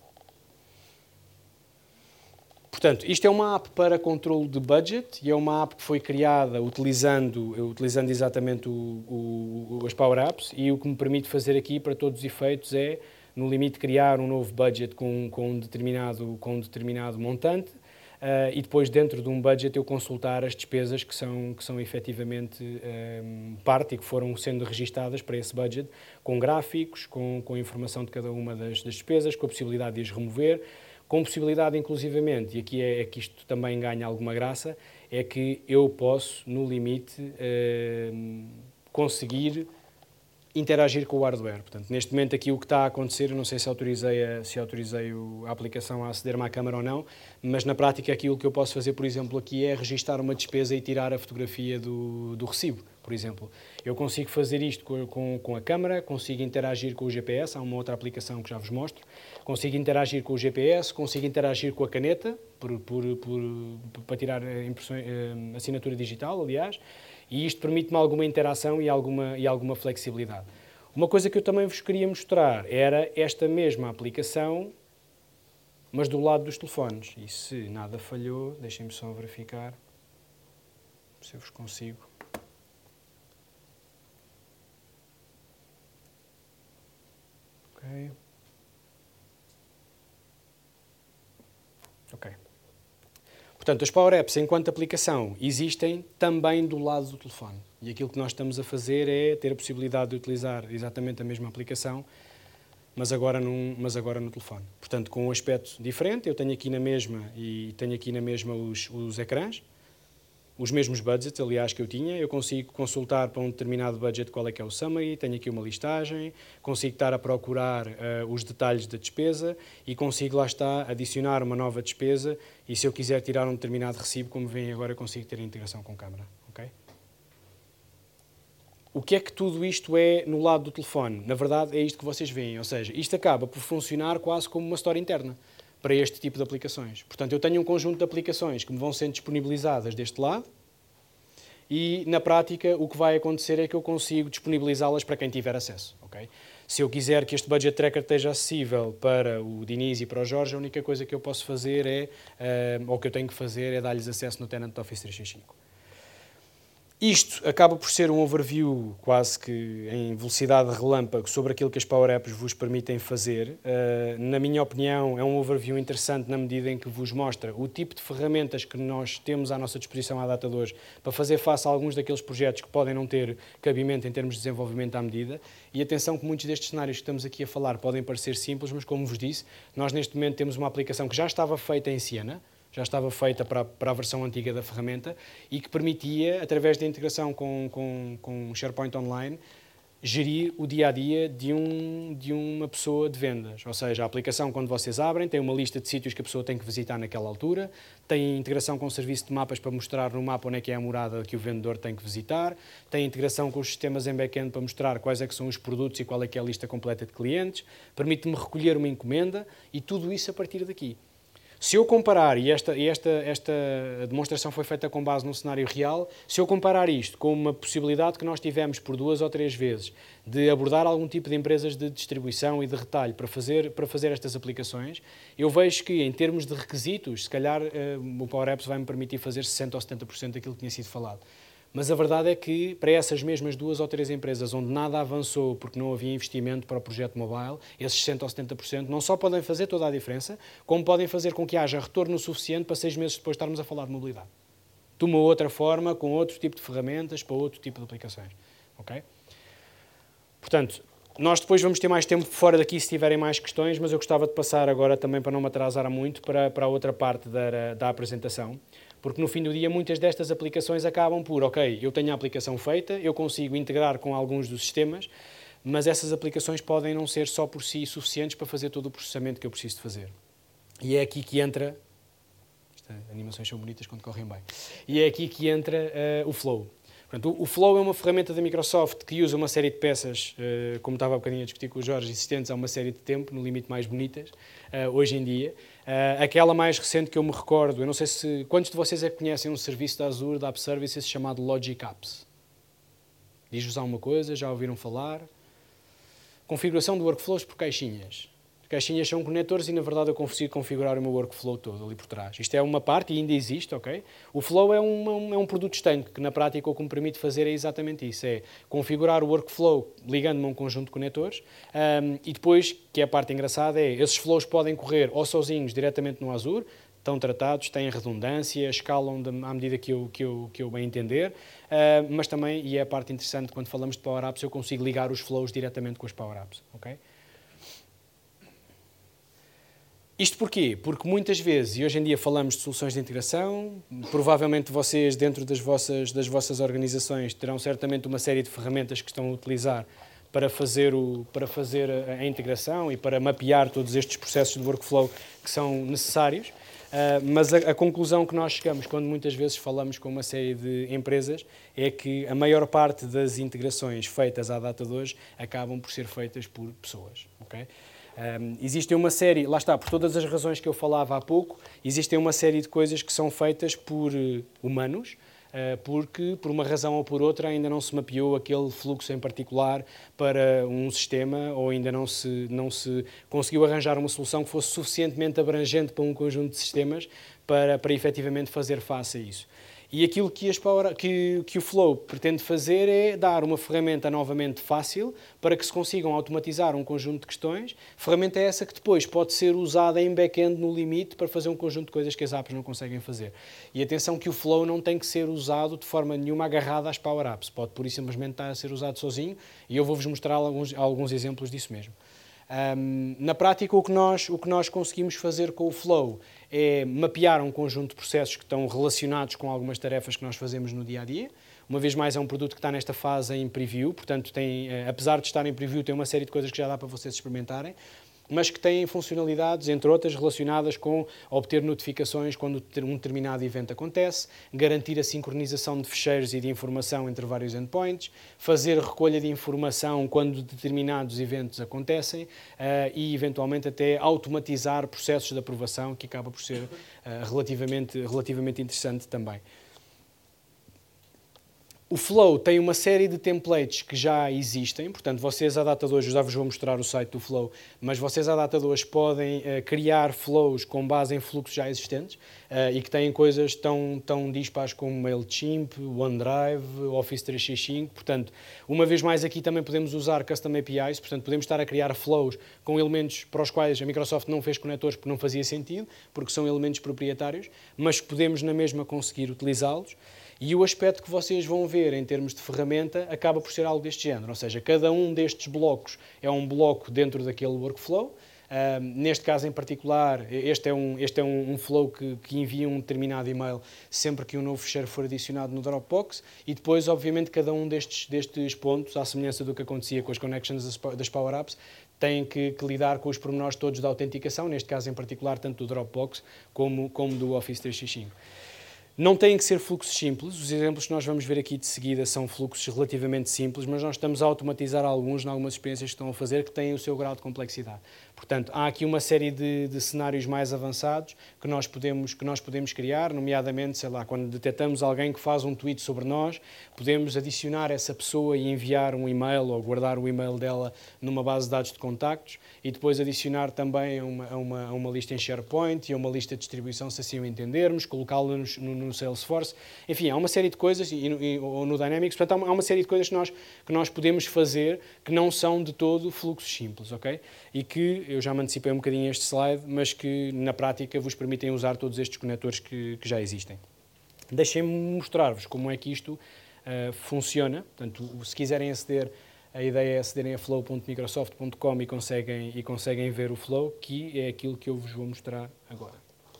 Portanto, isto é uma app para controle de budget e é uma app que foi criada utilizando exatamente as Power Apps e o que me permite fazer aqui, para todos os efeitos, é, no limite, criar um novo budget com um determinado montante. E depois, dentro de um budget, eu consultar as despesas que são efetivamente parte e que foram sendo registadas para esse budget, com gráficos, com a informação de cada uma das despesas, com a possibilidade de as remover, com possibilidade, inclusivamente, e aqui é que isto também ganha alguma graça, é que eu posso, no limite, conseguir interagir com o hardware. Portanto, neste momento aqui o que está a acontecer, eu não sei se autorizei a aplicação a aceder-me à câmara ou não, mas na prática aquilo que eu posso fazer, por exemplo, aqui é registar uma despesa e tirar a fotografia do recibo, por exemplo. Eu consigo fazer isto com a câmara, consigo interagir com o GPS, há uma outra aplicação que já vos mostro, consigo interagir com o GPS, consigo interagir com a caneta, para tirar assinatura digital, aliás, e isto permite-me alguma interação e alguma flexibilidade. Uma coisa que eu também vos queria mostrar era esta mesma aplicação, mas do lado dos telefones. E se nada falhou, deixem-me só verificar se eu vos consigo. Ok. Portanto, as Power Apps, enquanto aplicação, existem também do lado do telefone. E aquilo que nós estamos a fazer é ter a possibilidade de utilizar exatamente a mesma aplicação, mas agora no telefone. Portanto, com um aspecto diferente, eu tenho aqui na mesma os ecrãs, os mesmos budgets, aliás, que eu tinha. Eu consigo consultar para um determinado budget qual é que é o summary, tenho aqui uma listagem, consigo estar a procurar os detalhes da despesa e consigo, lá está, adicionar uma nova despesa e se eu quiser tirar um determinado recibo, como veem agora, eu consigo ter a integração com câmara. Okay? O que é que tudo isto é no lado do telefone? Na verdade, é isto que vocês veem, ou seja, isto acaba por funcionar quase como uma história interna para este tipo de aplicações. Portanto, eu tenho um conjunto de aplicações que me vão sendo disponibilizadas deste lado e, na prática, o que vai acontecer é que eu consigo disponibilizá-las para quem tiver acesso. Okay? Se eu quiser que este Budget Tracker esteja acessível para o Diniz e para o Jorge, a única coisa que eu posso fazer ou que eu tenho que fazer é dar-lhes acesso no Tenant Office 365. Isto acaba por ser um overview quase que em velocidade relâmpago sobre aquilo que as Power Apps vos permitem fazer. Na minha opinião, é um overview interessante na medida em que vos mostra o tipo de ferramentas que nós temos à nossa disposição à data de hoje para fazer face a alguns daqueles projetos que podem não ter cabimento em termos de desenvolvimento à medida. E atenção que muitos destes cenários que estamos aqui a falar podem parecer simples, mas como vos disse, nós neste momento temos uma aplicação que já estava feita em Siena, já estava feita para a versão antiga da ferramenta e que permitia, através da integração com SharePoint Online, gerir o dia-a-dia de uma pessoa de vendas. Ou seja, a aplicação, quando vocês abrem, tem uma lista de sítios que a pessoa tem que visitar naquela altura, tem integração com o serviço de mapas para mostrar no mapa onde é que é a morada que o vendedor tem que visitar, tem integração com os sistemas em back-end para mostrar quais é que são os produtos e qual é que é a lista completa de clientes, permite-me recolher uma encomenda e tudo isso a partir daqui. Se eu comparar, e esta demonstração foi feita com base num cenário real, se eu comparar isto com uma possibilidade que nós tivemos por 2 ou 3 vezes de abordar algum tipo de empresas de distribuição e de retalho para fazer estas aplicações, eu vejo que, em termos de requisitos, se calhar o Power Apps vai-me permitir fazer 60% ou 70% daquilo que tinha sido falado. Mas a verdade é que, para essas mesmas 2 ou 3 empresas onde nada avançou porque não havia investimento para o projeto mobile, esses 60% ou 70% não só podem fazer toda a diferença, como podem fazer com que haja retorno suficiente para 6 meses depois estarmos a falar de mobilidade. De uma outra forma, com outro tipo de ferramentas, para outro tipo de aplicações. Okay? Portanto, nós depois vamos ter mais tempo fora daqui se tiverem mais questões, mas eu gostava de passar agora também, para não me atrasar muito, para a outra parte da apresentação. Porque no fim do dia muitas destas aplicações acabam por, ok, eu tenho a aplicação feita, eu consigo integrar com alguns dos sistemas, mas essas aplicações podem não ser só por si suficientes para fazer todo o processamento que eu preciso de fazer. E é aqui que entra... As animações são bonitas quando correm bem. E é aqui que entra o Flow. Portanto, o Flow é uma ferramenta da Microsoft que usa uma série de peças, como estava há bocadinho a discutir com o Jorge, existentes há uma série de tempo, no limite mais bonitas, hoje em dia. Aquela mais recente que eu me recordo, eu não sei se... Quantos de vocês é que conhecem um serviço da Azure, da App Services, chamado Logic Apps? Diz-vos alguma coisa? Já ouviram falar? Configuração de workflows por caixinhas. Caixinhas são conectores e, na verdade, eu consigo configurar o meu workflow todo ali por trás. Isto é uma parte e ainda existe, ok? O Flow é um produto estanque que, na prática, o que me permite fazer é exatamente isso. É configurar o workflow ligando-me a um conjunto de conectores e depois, que é a parte engraçada, esses flows podem correr ou sozinhos diretamente no Azure, estão tratados, têm redundância, escalam à medida que eu bem entender, mas também, e é a parte interessante, quando falamos de Power Apps, eu consigo ligar os flows diretamente com os Power Apps, ok? Isto porquê? Porque muitas vezes, e hoje em dia falamos de soluções de integração, provavelmente vocês dentro das vossas organizações terão certamente uma série de ferramentas que estão a utilizar para fazer a integração e para mapear todos estes processos de workflow que são necessários, mas a conclusão que nós chegamos quando muitas vezes falamos com uma série de empresas é que a maior parte das integrações feitas à data de hoje acabam por ser feitas por pessoas, ok? Existem uma série, lá está, por todas as razões que eu falava há pouco, existem uma série de coisas que são feitas por humanos, porque por uma razão ou por outra ainda não se mapeou aquele fluxo em particular para um sistema ou ainda não se conseguiu arranjar uma solução que fosse suficientemente abrangente para um conjunto de sistemas para efetivamente fazer face a isso. E aquilo que o Flow pretende fazer é dar uma ferramenta novamente fácil para que se consigam automatizar um conjunto de questões. Ferramenta é essa que depois pode ser usada em back-end no limite para fazer um conjunto de coisas que as apps não conseguem fazer. E atenção que o Flow não tem que ser usado de forma nenhuma agarrada às Power Apps. Pode pura e simplesmente estar a ser usado sozinho e eu vou-vos mostrar alguns exemplos disso mesmo. Na prática, o que nós conseguimos fazer com o Flow é mapear um conjunto de processos que estão relacionados com algumas tarefas que nós fazemos no dia-a-dia. Uma vez mais, é um produto que está nesta fase em preview, portanto, apesar de estar em preview, tem uma série de coisas que já dá para vocês experimentarem, mas que têm funcionalidades, entre outras, relacionadas com obter notificações quando um determinado evento acontece, garantir a sincronização de ficheiros e de informação entre vários endpoints, fazer recolha de informação quando determinados eventos acontecem e, eventualmente, até automatizar processos de aprovação, que acaba por ser relativamente interessante também. O Flow tem uma série de templates que já existem, portanto, vocês à data de hoje, eu já vos vou mostrar o site do Flow, mas vocês à data de hoje podem criar flows com base em fluxos já existentes e que têm coisas tão dispares como MailChimp, OneDrive, Office 365, portanto, uma vez mais aqui também podemos usar Custom APIs, portanto, podemos estar a criar flows com elementos para os quais a Microsoft não fez conectores porque não fazia sentido, porque são elementos proprietários, mas podemos na mesma conseguir utilizá-los. E o aspecto que vocês vão ver em termos de ferramenta acaba por ser algo deste género, ou seja, cada um destes blocos é um bloco dentro daquele workflow. Neste caso em particular, este é um flow que envia um determinado e-mail sempre que um novo ficheiro for adicionado no Dropbox e depois, obviamente, cada um destes pontos, à semelhança do que acontecia com as connections das Power Apps, tem que lidar com os pormenores todos da autenticação, neste caso em particular, tanto do Dropbox como do Office 365. Não têm que ser fluxos simples, os exemplos que nós vamos ver aqui de seguida são fluxos relativamente simples, mas nós estamos a automatizar alguns, em algumas experiências que estão a fazer, que têm o seu grau de complexidade. Portanto, há aqui uma série de cenários mais avançados que nós podemos criar, nomeadamente, sei lá, quando detectamos alguém que faz um tweet sobre nós, podemos adicionar essa pessoa e enviar um e-mail ou guardar o e-mail dela numa base de dados de contactos e depois adicionar também a uma lista em SharePoint e a uma lista de distribuição, se assim o entendermos, colocá-la no Salesforce. Enfim, há uma série de coisas, ou no Dynamics, portanto, há uma série de coisas que nós podemos fazer que não são de todo fluxos simples, ok? E que, eu já me antecipei um bocadinho este slide, mas que na prática vos permitem usar todos estes conectores que já existem. Deixem-me mostrar-vos como é que isto funciona. Portanto, se quiserem aceder, a ideia é acederem a flow.microsoft.com e conseguem ver o flow, que é aquilo que eu vos vou mostrar agora.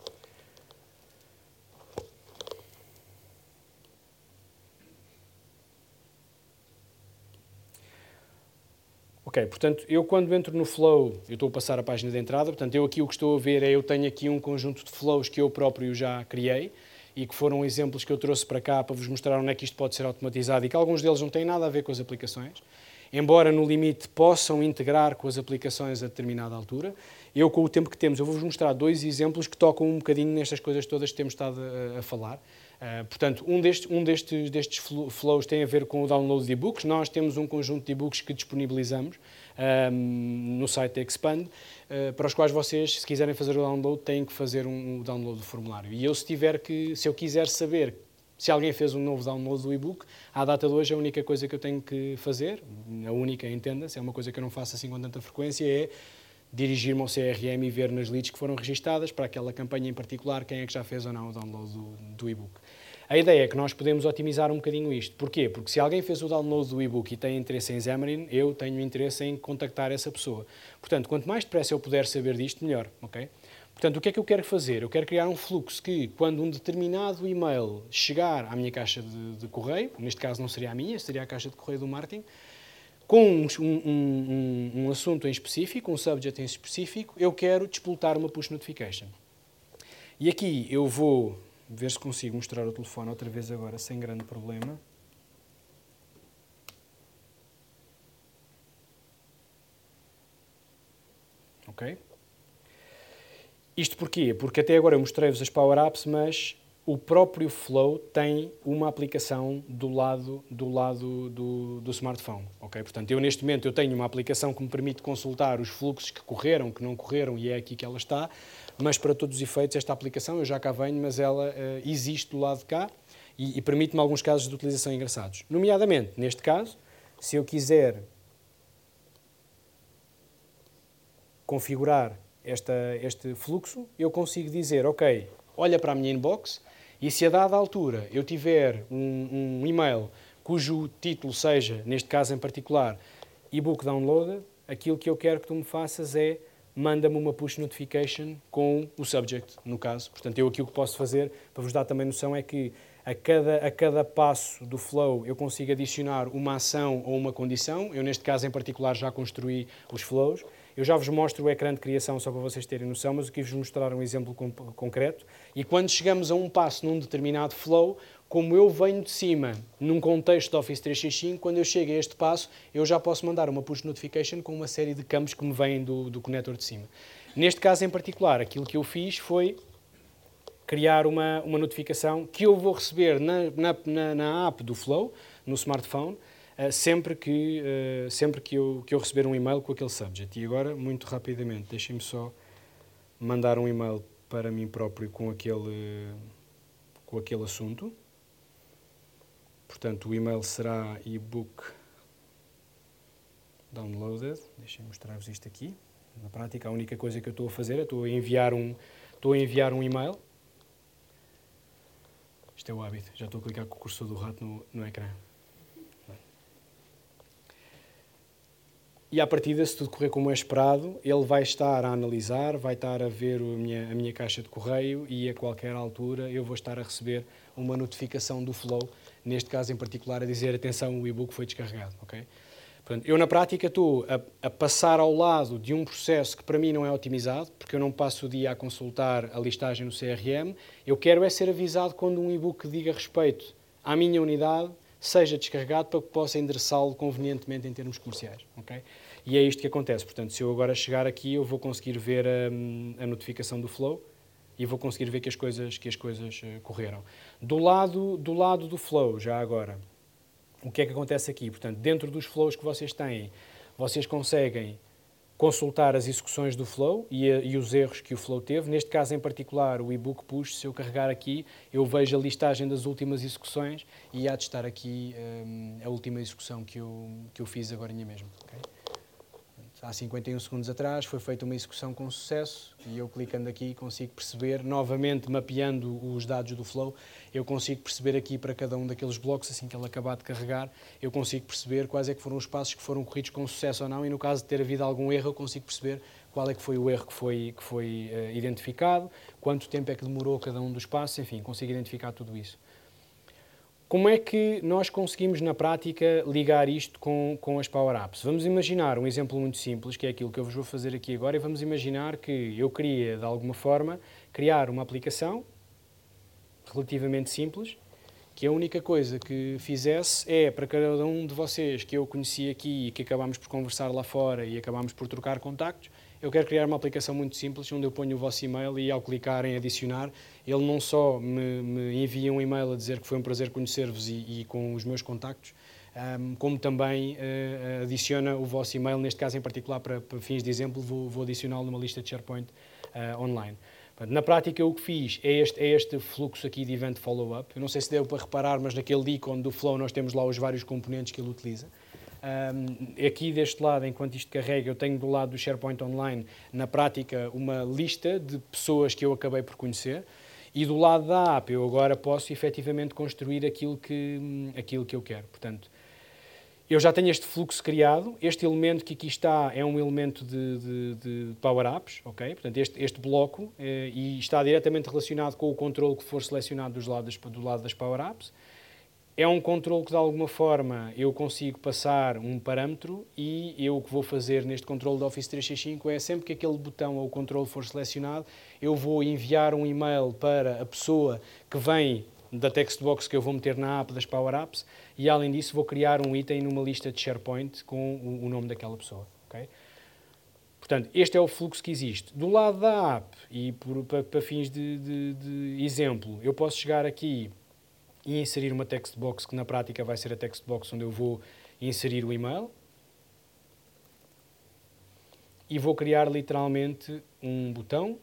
Ok, portanto, eu quando entro no Flow, eu estou a passar a página de entrada, portanto, eu aqui o que estou a ver é eu tenho aqui um conjunto de flows que eu próprio já criei e que foram exemplos que eu trouxe para cá para vos mostrar onde é que isto pode ser automatizado e que alguns deles não têm nada a ver com as aplicações, embora no limite possam integrar com as aplicações a determinada altura. Eu, com o tempo que temos, eu vou-vos mostrar 2 exemplos que tocam um bocadinho nestas coisas todas que temos estado a falar. Portanto, um destes flows tem a ver com o download de e-books. Nós temos um conjunto de e-books que disponibilizamos no site da Expand, para os quais vocês, se quiserem fazer o download, têm que fazer um download do formulário. E eu, se eu quiser saber se alguém fez um novo download do e-book, à data de hoje a única coisa que eu tenho que fazer, a única, entenda-se, é uma coisa que eu não faço assim com tanta frequência, é dirigir-me ao CRM e ver nas leads que foram registadas para aquela campanha em particular quem é que já fez ou não o download do e-book. A ideia é que nós podemos otimizar um bocadinho isto. Porquê? Porque se alguém fez o download do e-book e tem interesse em Xamarin, eu tenho interesse em contactar essa pessoa. Portanto, quanto mais depressa eu puder saber disto, melhor. Okay? Portanto, o que é que eu quero fazer? Eu quero criar um fluxo que, quando um determinado e-mail chegar à minha caixa de correio, neste caso não seria a minha, seria a caixa de correio do marketing, com um assunto em específico, um subject em específico, eu quero despoltar uma push notification. E aqui eu vou ver se consigo mostrar o telefone outra vez agora, sem grande problema. Ok? Isto porquê? Porque até agora eu mostrei-vos as Power Apps, mas o próprio Flow tem uma aplicação do lado do smartphone. Okay? Portanto, eu neste momento eu tenho uma aplicação que me permite consultar os fluxos que correram, que não correram, e é aqui que ela está, mas para todos os efeitos esta aplicação, eu já cá venho, mas ela existe do lado de cá e permite-me alguns casos de utilização engraçados. Nomeadamente, neste caso, se eu quiser configurar este fluxo, eu consigo dizer, ok, olha para a minha inbox, e se a dada altura eu tiver um e-mail cujo título seja, neste caso em particular, e-book downloaded, aquilo que eu quero que tu me faças é manda-me uma push notification com o subject, no caso. Portanto, eu aqui o que posso fazer, para vos dar também noção, é que a cada passo do flow eu consigo adicionar uma ação ou uma condição. Eu, neste caso em particular, já construí os flows. Eu já vos mostro o ecrã de criação só para vocês terem noção, mas eu quis vos mostrar um exemplo concreto. E quando chegamos a um passo num determinado flow, como eu venho de cima, num contexto de Office 365, quando eu chego a este passo, eu já posso mandar uma push notification com uma série de campos que me vêm do conector de cima. Neste caso em particular, aquilo que eu fiz foi criar uma notificação que eu vou receber na app do Flow, no smartphone, sempre que eu receber um e-mail com aquele subject. E agora, muito rapidamente, deixem-me só mandar um e-mail para mim próprio com aquele assunto. Portanto, o e-mail será e-book downloaded. Deixem-me mostrar-vos isto aqui. Na prática, a única coisa que eu estou a fazer é estou a enviar um e-mail. Isto é o hábito. Já estou a clicar com o cursor do rato no ecrã. E à partida, se tudo correr como é esperado, ele vai estar a analisar, vai estar a ver a minha caixa de correio e a qualquer altura eu vou estar a receber uma notificação do Flow, neste caso em particular a dizer, atenção, o e-book foi descarregado. Okay? Portanto, eu na prática estou a passar ao lado de um processo que para mim não é otimizado, porque eu não passo o dia a consultar a listagem no CRM, eu quero é ser avisado quando um e-book diga respeito à minha unidade, seja descarregado para que possa endereçá-lo convenientemente em termos comerciais. Okay? E é isto que acontece. Portanto, se eu agora chegar aqui, eu vou conseguir ver a notificação do flow e vou conseguir ver que as coisas correram. Do lado do flow, já agora, o que é que acontece aqui? Portanto, dentro dos flows que vocês têm, vocês conseguem consultar as execuções do flow e os erros que o flow teve. Neste caso em particular, o ebook push, se eu carregar aqui, eu vejo a listagem das últimas execuções e há de estar aqui a última execução que eu fiz agora mesmo. Okay? Há 51 segundos atrás foi feita uma execução com sucesso e eu clicando aqui consigo perceber, novamente mapeando os dados do flow, eu consigo perceber aqui para cada um daqueles blocos, assim que ele acabar de carregar, eu consigo perceber quais é que foram os passos que foram corridos com sucesso ou não e no caso de ter havido algum erro eu consigo perceber qual é que foi o erro que foi identificado, quanto tempo é que demorou cada um dos passos, enfim, consigo identificar tudo isso. Como é que nós conseguimos, na prática, ligar isto com as Power-Apps? Vamos imaginar um exemplo muito simples, que é aquilo que eu vos vou fazer aqui agora, e vamos imaginar que eu queria, de alguma forma, criar uma aplicação relativamente simples, que a única coisa que fizesse é, para cada um de vocês que eu conheci aqui e que acabámos por conversar lá fora e acabámos por trocar contactos, eu quero criar uma aplicação muito simples, onde eu ponho o vosso e-mail e ao clicar em adicionar, ele não só me envia um e-mail a dizer que foi um prazer conhecer-vos e com os meus contactos, como também adiciona o vosso e-mail, neste caso em particular, para fins de exemplo, vou adicioná-lo numa lista de SharePoint online. Na prática, o que fiz é este fluxo aqui de Event Follow-up. Eu não sei se deu para reparar, mas naquele ícone do Flow nós temos lá os vários componentes que ele utiliza. Aqui deste lado, enquanto isto carrega, eu tenho do lado do SharePoint Online, na prática, uma lista de pessoas que eu acabei por conhecer. E do lado da app, eu agora posso efetivamente construir aquilo que eu quero. Portanto, eu já tenho este fluxo criado, este elemento que aqui está é um elemento de Power-Apps, ok? Portanto, este bloco, e está diretamente relacionado com o controle que for selecionado do lado das Power-Apps. É um controle que, de alguma forma, eu consigo passar um parâmetro e eu o que vou fazer neste controle do Office 365 é sempre que aquele botão ou o controle for selecionado, eu vou enviar um e-mail para a pessoa que vem da text box que eu vou meter na app das Power Apps e, além disso, vou criar um item numa lista de SharePoint com o nome daquela pessoa. Okay? Portanto, este é o fluxo que existe. Do lado da app, e para fins de exemplo, eu posso chegar aqui e inserir uma text box que na prática vai ser a text box onde eu vou inserir o e-mail e vou criar literalmente um botão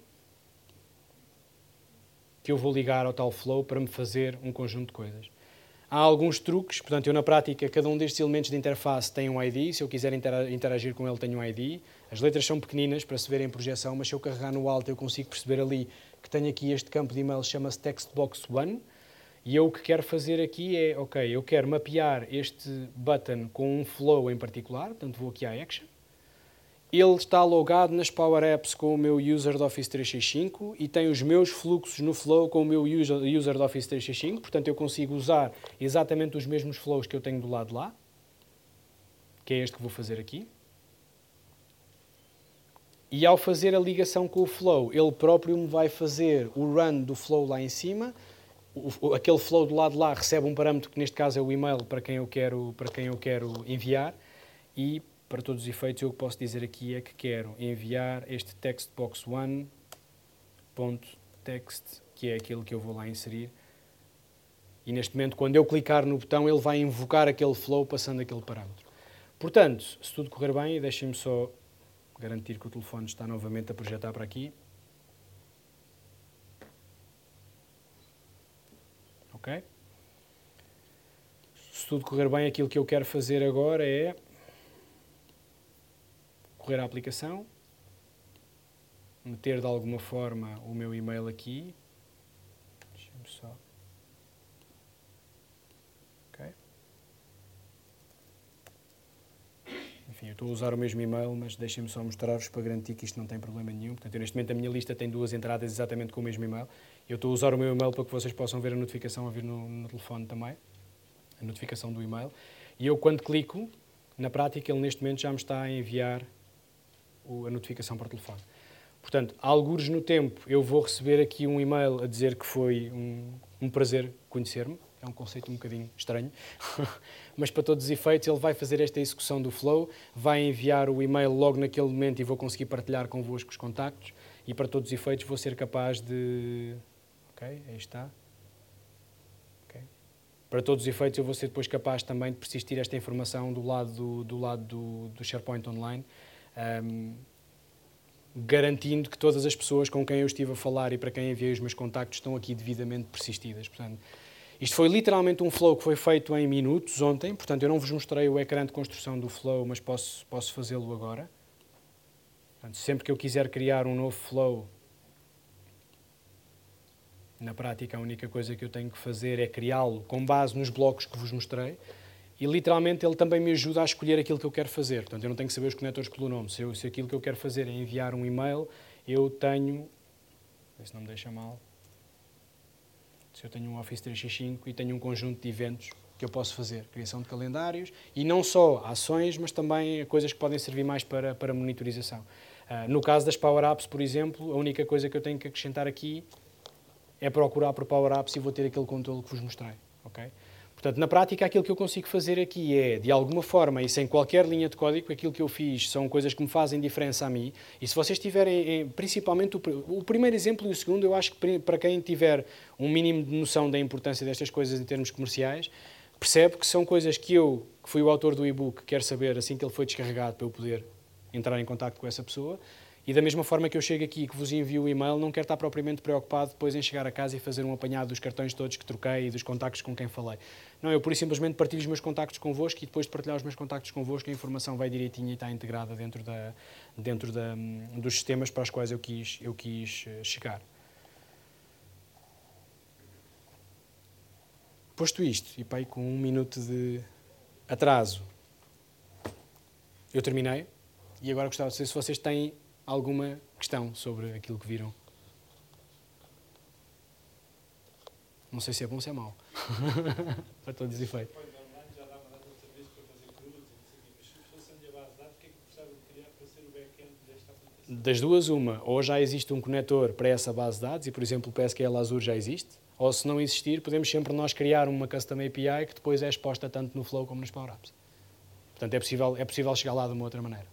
que eu vou ligar ao tal flow para me fazer um conjunto de coisas. Há alguns truques, portanto, eu na prática, cada um destes elementos de interface tem um ID, se eu quiser interagir com ele tenho um ID. As letras são pequeninas para se ver em projeção, mas se eu carregar no Alt eu consigo perceber ali que tenho aqui este campo de e-mail, chama-se textbox1, e eu o que quero fazer aqui é, ok, eu quero mapear este button com um flow em particular, portanto vou aqui à Action. Ele está logado nas Power Apps com o meu user do Office 365 e tem os meus fluxos no flow com o meu user do Office 365, portanto eu consigo usar exatamente os mesmos flows que eu tenho do lado de lá, que é este que vou fazer aqui. E ao fazer a ligação com o flow, ele próprio me vai fazer o run do flow lá em cima. Aquele flow do lado de lá recebe um parâmetro que neste caso é o e-mail para quem eu quero enviar e para todos os efeitos eu posso dizer aqui é que quero enviar este textbox1.text, que é aquele que eu vou lá inserir, e neste momento quando eu clicar no botão ele vai invocar aquele flow passando aquele parâmetro. Portanto, se tudo correr bem, deixem-me só garantir que o telefone está novamente a projetar para aqui. Ok? Se tudo correr bem, aquilo que eu quero fazer agora é correr a aplicação, meter de alguma forma o meu e-mail aqui. Deixa-me só. Ok? Enfim, eu estou a usar o mesmo e-mail, mas deixem-me só mostrar-vos para garantir que isto não tem problema nenhum. Portanto, eu, neste momento a minha lista tem duas entradas exatamente com o mesmo e-mail. Eu estou a usar o meu e-mail para que vocês possam ver a notificação a vir no telefone também. A notificação do e-mail. E eu, quando clico, na prática, ele neste momento já me está a enviar a notificação para o telefone. Portanto, algures no tempo, eu vou receber aqui um e-mail a dizer que foi um prazer conhecer-me. é um conceito um bocadinho estranho, mas para todos os efeitos ele vai fazer esta execução do flow, vai enviar o e-mail logo naquele momento e vou conseguir partilhar convosco os contactos e para todos os efeitos vou ser capaz de... Ok, aí está. Okay. Para todos os efeitos eu vou ser depois capaz também de persistir esta informação do lado do SharePoint Online, garantindo que todas as pessoas com quem eu estive a falar e para quem enviei os meus contactos estão aqui devidamente persistidas. Portanto, isto foi literalmente um flow que foi feito em minutos ontem, portanto eu não vos mostrei o ecrã de construção do flow, mas posso fazê-lo agora. Portanto, sempre que eu quiser criar um novo flow, na prática a única coisa que eu tenho que fazer é criá-lo com base nos blocos que vos mostrei. E literalmente ele também me ajuda a escolher aquilo que eu quero fazer. Portanto, eu não tenho que saber os conectores pelo nome. Se aquilo que eu quero fazer é enviar um e-mail, eu tenho... Se não me deixa mal. Se eu tenho um Office 365 e tenho um conjunto de eventos que eu posso fazer. Criação de calendários e não só ações, mas também coisas que podem servir mais para monitorização. No caso das Power Apps, por exemplo, a única coisa que eu tenho que acrescentar aqui é procurar por Power Apps e vou ter aquele controle que vos mostrei. Okay? Portanto, na prática, aquilo que eu consigo fazer aqui é, de alguma forma, e sem qualquer linha de código, aquilo que eu fiz são coisas que me fazem diferença a mim. E se vocês tiverem, principalmente, o primeiro exemplo e o segundo, eu acho que para quem tiver um mínimo de noção da importância destas coisas em termos comerciais, percebe que são coisas que eu, que fui o autor do e-book, quero saber assim que ele foi descarregado para eu poder entrar em contacto com essa pessoa. E da mesma forma que eu chego aqui e que vos envio o e-mail, não quero estar propriamente preocupado depois em chegar a casa e fazer um apanhado dos cartões todos que troquei e dos contactos com quem falei. Não, eu pura e simplesmente partilho os meus contactos convosco e depois de partilhar os meus contactos convosco a informação vai direitinho e está integrada dentro dos sistemas para os quais eu quis chegar. Posto isto, e pá, com 1 minuto de atraso, eu terminei e agora gostava de saber se vocês têm alguma questão sobre aquilo que viram. Não sei se é bom ou se é mau. Para todos os efeitos. Das duas, uma. Ou já existe um conector para essa base de dados, e por exemplo o PSQL Azure já existe, ou se não existir, podemos sempre nós criar uma custom API que depois é exposta tanto no Flow como nas Power Apps. Portanto, é possível chegar lá de uma outra maneira.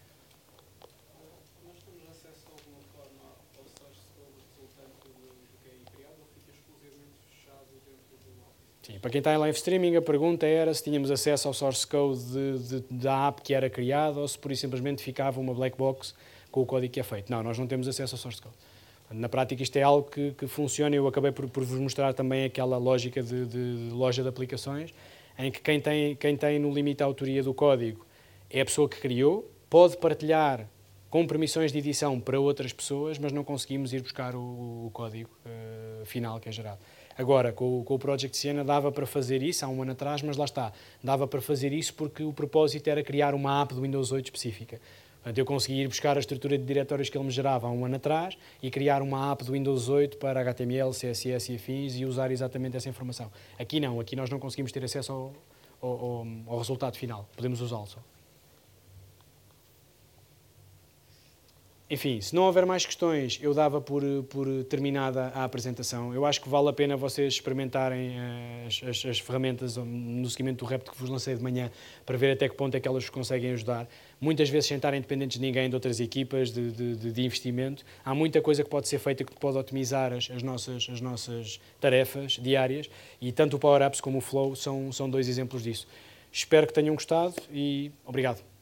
Sim, para quem está em live streaming, a pergunta era se tínhamos acesso ao source code da app que era criada ou se por isso simplesmente ficava uma black box com o código que é feito. Não, nós não temos acesso ao source code. Na prática isto é algo que funciona. Eu acabei por vos mostrar também aquela lógica de loja de aplicações em que quem tem no limite a autoria do código é a pessoa que criou, pode partilhar com permissões de edição para outras pessoas, mas não conseguimos ir buscar o código final que é gerado. Agora, com o Project Siena dava para fazer isso há um ano atrás, mas lá está, dava para fazer isso porque o propósito era criar uma app do Windows 8 específica. Portanto, eu consegui ir buscar a estrutura de diretórios que ele me gerava há um ano atrás e criar uma app do Windows 8 para HTML, CSS e afins e usar exatamente essa informação. Aqui não, aqui nós não conseguimos ter acesso ao resultado final, podemos usá-lo só. Enfim, se não houver mais questões, eu dava por terminada a apresentação. Eu acho que vale a pena vocês experimentarem as ferramentas no seguimento do repto que vos lancei de manhã para ver até que ponto é que elas vos conseguem ajudar. Muitas vezes sem estarem dependentes de ninguém, de outras equipas, de investimento. Há muita coisa que pode ser feita que pode otimizar as nossas tarefas diárias e tanto o Power Apps como o Flow são 2 exemplos disso. Espero que tenham gostado e obrigado.